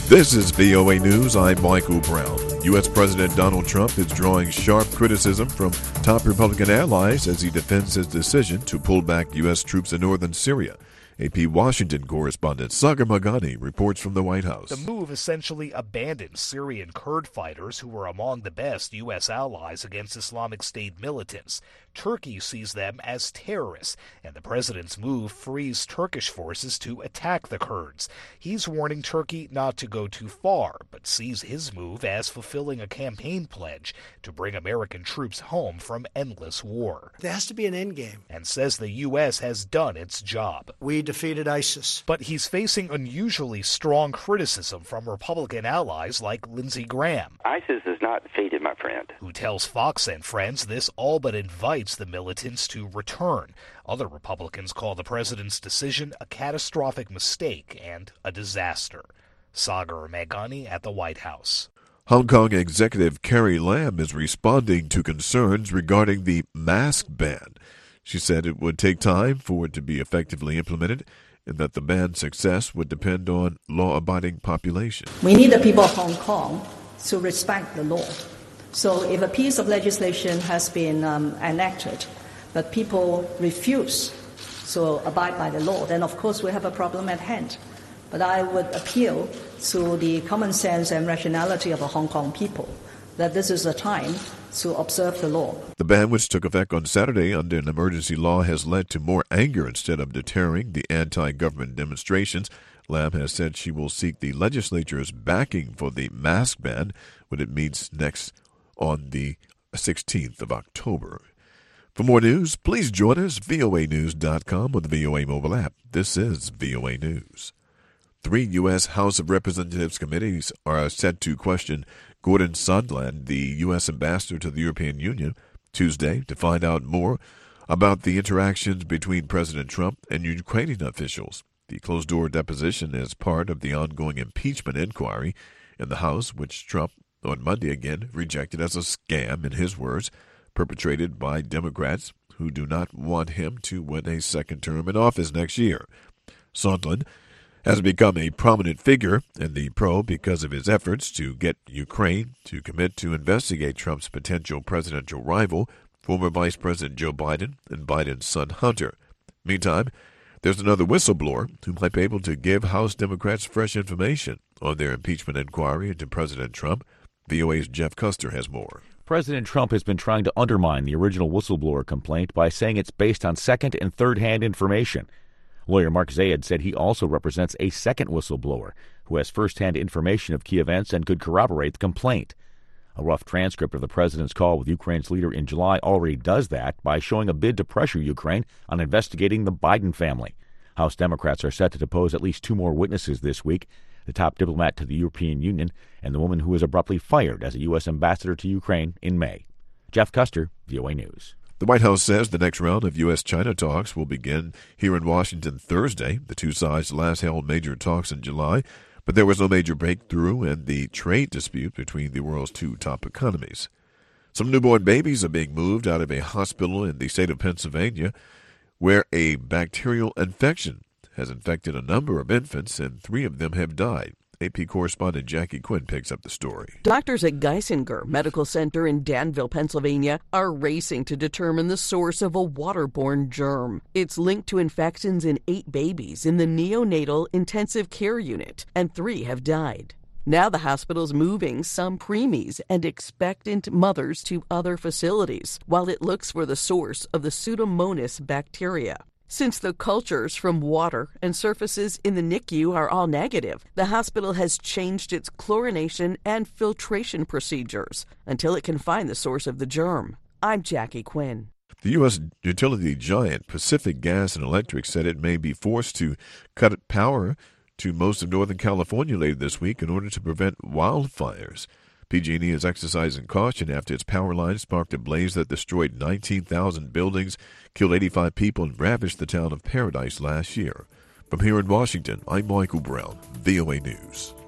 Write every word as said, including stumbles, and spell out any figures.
This is V O A News. I'm Michael Brown. U S. President Donald Trump is drawing sharp criticism from top Republican allies as he defends his decision to pull back U S troops in northern Syria. A P Washington correspondent Sagar Magani reports from the White House. The move essentially abandons Syrian Kurd fighters who were among the best U S allies against Islamic State militants. Turkey sees them as terrorists, and the president's move frees Turkish forces to attack the Kurds. He's warning Turkey not to go too far, but sees his move as fulfilling a campaign pledge to bring American troops home from endless war. There has to be an end game. And says the U S has done its job. We defeated ISIS. But he's facing unusually strong criticism from Republican allies like Lindsey Graham. ISIS is not defeated, my friend. Who tells Fox and Friends this all but invites the militants to return. Other Republicans call the president's decision a catastrophic mistake and a disaster. Sagar Magani at the White House. Hong Kong Executive Carrie Lam is responding to concerns regarding the mask ban. She said it would take time for it to be effectively implemented and that the ban's success would depend on law-abiding population. We need the people of Hong Kong to respect the law. So if a piece of legislation has been um, enacted, but people refuse to abide by the law, then of course we have a problem at hand. But I would appeal to the common sense and rationality of the Hong Kong people that this is a time to observe the law. The ban, which took effect on Saturday under an emergency law, has led to more anger instead of deterring the anti-government demonstrations. Lam has said she will seek the legislature's backing for the mask ban when it meets next on the sixteenth of October. For more news, please join us, V O A news dot com or the V O A mobile app. This is V O A News. Three U S. House of Representatives committees are set to question Gordon Sondland, the U S ambassador to the European Union, Tuesday to find out more about the interactions between President Trump and Ukrainian officials. The closed-door deposition is part of the ongoing impeachment inquiry in the House, which Trump, on Monday again, rejected as a scam, in his words, perpetrated by Democrats who do not want him to win a second term in office next year. Sondland has become a prominent figure in the probe because of his efforts to get Ukraine to commit to investigate Trump's potential presidential rival, former Vice President Joe Biden, and Biden's son Hunter. Meantime, there's another whistleblower who might be able to give House Democrats fresh information on their impeachment inquiry into President Trump. V O A's Jeff Custer has more. President Trump has been trying to undermine the original whistleblower complaint by saying it's based on second- and third-hand information. Lawyer Mark Zayed said he also represents a second whistleblower who has first-hand information of key events and could corroborate the complaint. A rough transcript of the president's call with Ukraine's leader in July already does that by showing a bid to pressure Ukraine on investigating the Biden family. House Democrats are set to depose at least two more witnesses this week, the top diplomat to the European Union and the woman who was abruptly fired as a U S ambassador to Ukraine in May. Jeff Custer, V O A News. The White House says the next round of U S China talks will begin here in Washington Thursday. The two sides last held major talks in July, but there was no major breakthrough in the trade dispute between the world's two top economies. Some newborn babies are being moved out of a hospital in the state of Pennsylvania where a bacterial infection has infected a number of infants and three of them have died. A P correspondent Jackie Quinn picks up the story. Doctors at Geisinger Medical Center in Danville, Pennsylvania, are racing to determine the source of a waterborne germ. It's linked to infections in eight babies in the neonatal intensive care unit, and three have died. Now the hospital's moving some preemies and expectant mothers to other facilities while it looks for the source of the Pseudomonas bacteria. Since the cultures from water and surfaces in the N I C U are all negative, the hospital has changed its chlorination and filtration procedures until it can find the source of the germ. I'm Jackie Quinn. The U S utility giant Pacific Gas and Electric said it may be forced to cut power to most of Northern California later this week in order to prevent wildfires. P G and E is exercising caution after its power line sparked a blaze that destroyed nineteen thousand buildings, killed eighty-five people, and ravaged the town of Paradise last year. From here in Washington, I'm Michael Brown, V O A News.